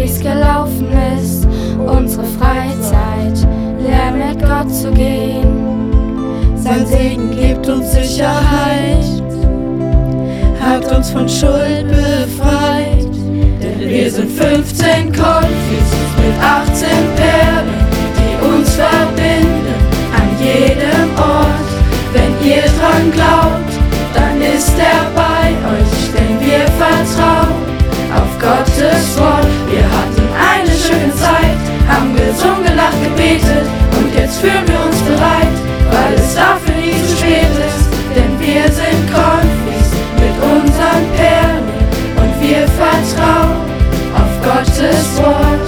wie's gelaufen ist. Unsere Freizeit, lernen mit Gott zu gehen. Sein Segen gibt uns Sicherheit, hat uns von Schuld befreit. Denn wir sind 15 Konfis mit 18 Perlen, die uns verbinden an jedem Ort. Wenn ihr dran glaubt, dann ist er bei euch, denn wir vertrauen auf Gottes Wort. Wir hatten eine schöne Zeit, haben gesungen, gelacht, gebetet und jetzt fühlen wir uns bereit, weil es dafür nie zu spät ist. Denn wir sind Konfis mit unseren Perlen und wir vertrauen auf Gottes Wort.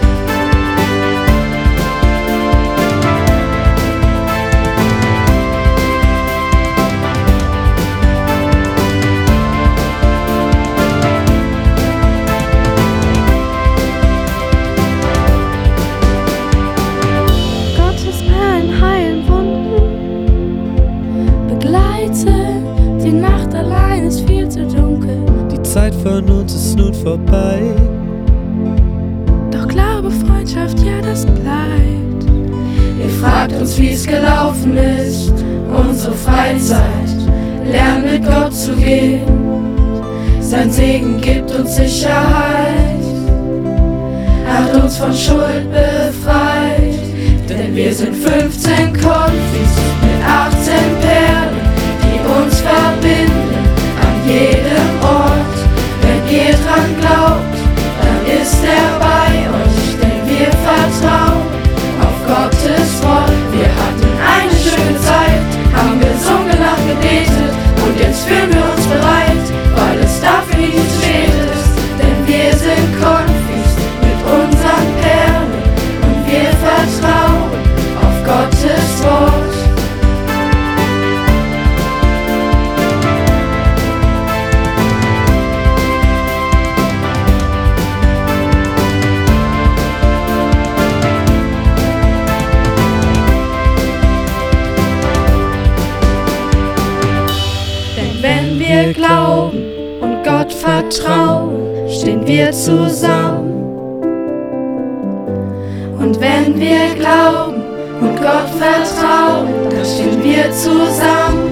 Die Nacht allein ist viel zu dunkel. Die Zeit von uns ist nun vorbei. Doch Glaube, Freundschaft, ja, das bleibt. Ihr fragt uns, wie's gelaufen ist. Unsere Freizeit, lernen mit Gott zu gehen. Sein Segen gibt uns Sicherheit, hat uns von Schuld befreit. Denn wir sind 15 Konfis mit 18 Perlen, die uns verbinden an jedem Ort. Wenn ihr dran glaubt, dann ist er bei euch, denn wir vertrauen auf Gottes Wort. Wir hatten eine schöne Zeit, haben gesungen, gelacht, gebetet und jetzt fühlen wir uns bereit, weil es dafür nie zu spät ist. Denn wir sind Konfis mit unseren Perlen und wir vertrauen auf Gottes Wort. Wenn wir glauben und Gott vertrauen, stehen wir zusammen. Und wenn wir glauben und Gott vertrauen, dann stehen wir zusammen.